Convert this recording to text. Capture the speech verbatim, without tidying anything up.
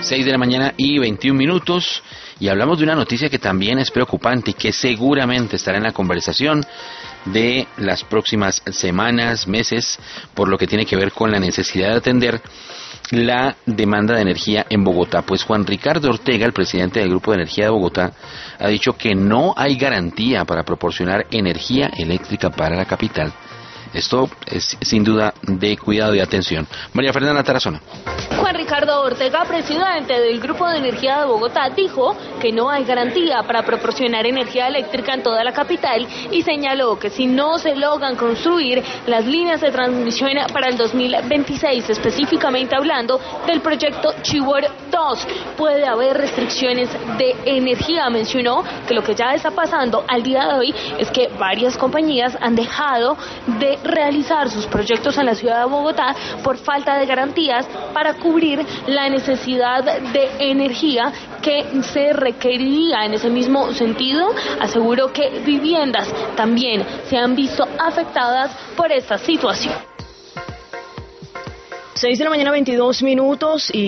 seis de la mañana y veintiún minutos, y hablamos de una noticia que también es preocupante y que seguramente estará en la conversación de las próximas semanas, meses, por lo que tiene que ver con la necesidad de atender la demanda de energía en Bogotá. Pues Juan Ricardo Ortega, el presidente del Grupo de Energía de Bogotá, ha dicho que no hay garantía para proporcionar energía eléctrica para la capital. Esto es sin duda de cuidado y atención. María Fernanda Tarazona. Juan Ricardo Ortega, presidente del Grupo de Energía de Bogotá, dijo que no hay garantía para proporcionar energía eléctrica en toda la capital y señaló que si no se logran construir las líneas de transmisión para el dos mil veintiséis, específicamente hablando del proyecto Chivor dos, puede haber restricciones de energía. Mencionó que lo que ya está pasando al día de hoy es que varias compañías han dejado de realizar sus proyectos en la ciudad de Bogotá por falta de garantías para cubrir la necesidad de energía que se requeriría. En ese mismo sentido, aseguró que viviendas también se han visto afectadas por esta situación. seis de la mañana, veintidós minutos y